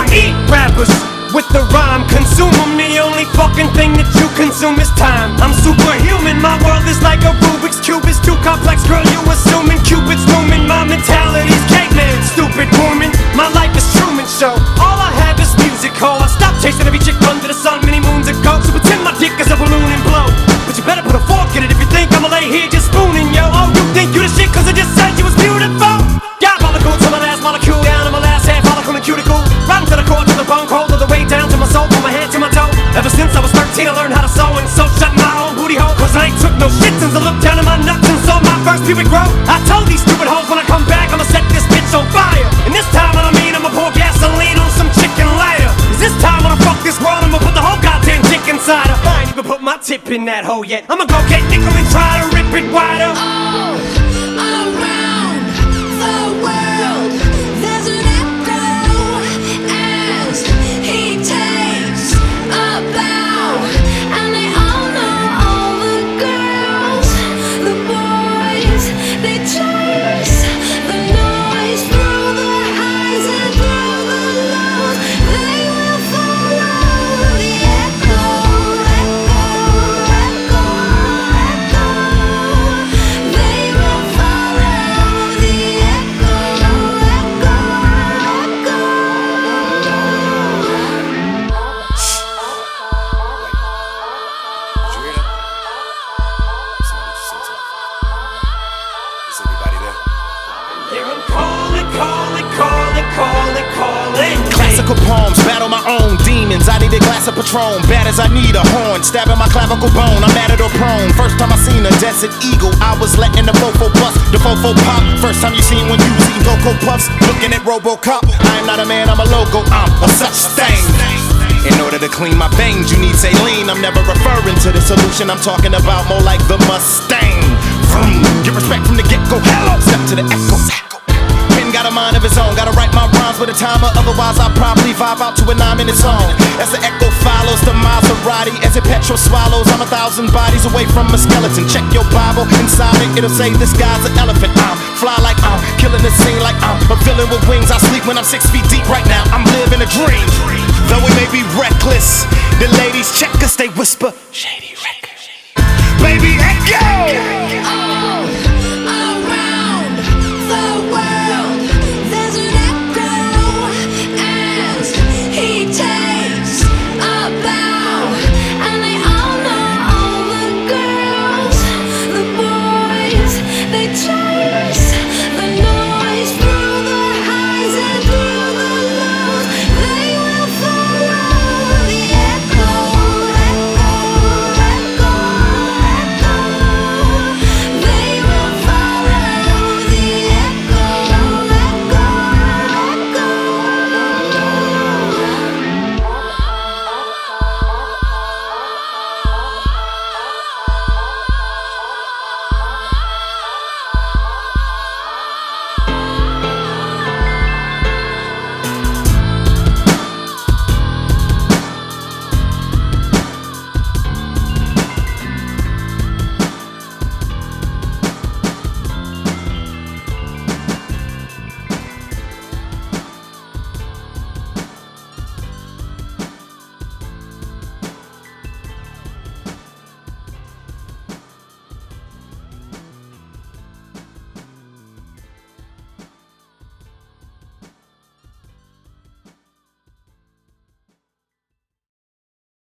eat rappers with the rhyme, consume them. The only fucking thing that you consume is time. I'm superhuman, my world is like a Rubik's Cube. It's too complex, girl, you assuming Cupid's looming. My mentality's caveman, stupid woman. My life is Truman Show. All I have is music, ho. I stopped chasing every chick under the sun many moons ago. So pretend my dick is a balloon and blow. But you better put a fork in it if you think I'ma lay here just spooning, yo. Oh, you think you the shit cause I just said you was beautiful? Diabolical to my last molecule, down to my last half follicle and cuticle. Rotten to the core, to the bone, cold all the way down to my soul, from my head to my toe. Ever since I was 13 I learned how to sew, and so shut my own booty hole. Cause I ain't took no shit since I looked down at my nuts and saw my first pubic grow. I told these stupid hoes when I come back I'ma set this bitch on fire. And this time I don't mean I'ma pour gasoline on some chicken lighter. Cause this time when I fuck this world I'ma put the whole goddamn dick inside her. I ain't even put my tip in that hole yet. I'ma go get nickel and try to rip it wider. All around the world there's an echo as he takes a bow. And they all know all the girls, the boys, they chase the noise through the highs and through the lows. They will follow the echo, echo, echo, echo. They will follow the echo, echo, echo. Did you hear that? Somebody just said something. Is anybody there? Hear 'em calling, calling, calling, calling, calling. Classical poems, battle my own demons. I need a glass of Patron, bad as I need a horn. Stabbing my clavicle bone, I'm at it or prone. First time I seen a desert eagle, I was letting the fofo bust, the fofo pop. First time you seen when you was eating Cocoa Puffs, looking at RoboCop. I am not a man, I'm a logo, I'm a such thing. In order to clean my veins, you need saline. I'm never referring to the solution, I'm talking about more like the Mustang. Vroom, get respect from the get-go, hello, step to the echo. Pen got a mind of his own, gotta write my rhymes with a timer, otherwise I'll probably vibe out to a 9-minute song. As the echo follows the Maserati, as it petrol swallows, I'm 1,000 bodies away from a skeleton. Check your Bible, inside it, it'll say this guy's an elephant. I'm fly like I'm killing the scene like I'm a villain with wings. I sleep when I'm 6 feet deep right now, I'm living a dream. Though we may be reckless, the ladies check us, they whisper, Shady Records. Baby, echo! All around the world there's an echo as he takes a bow. And they all know all the girls, the boys, they try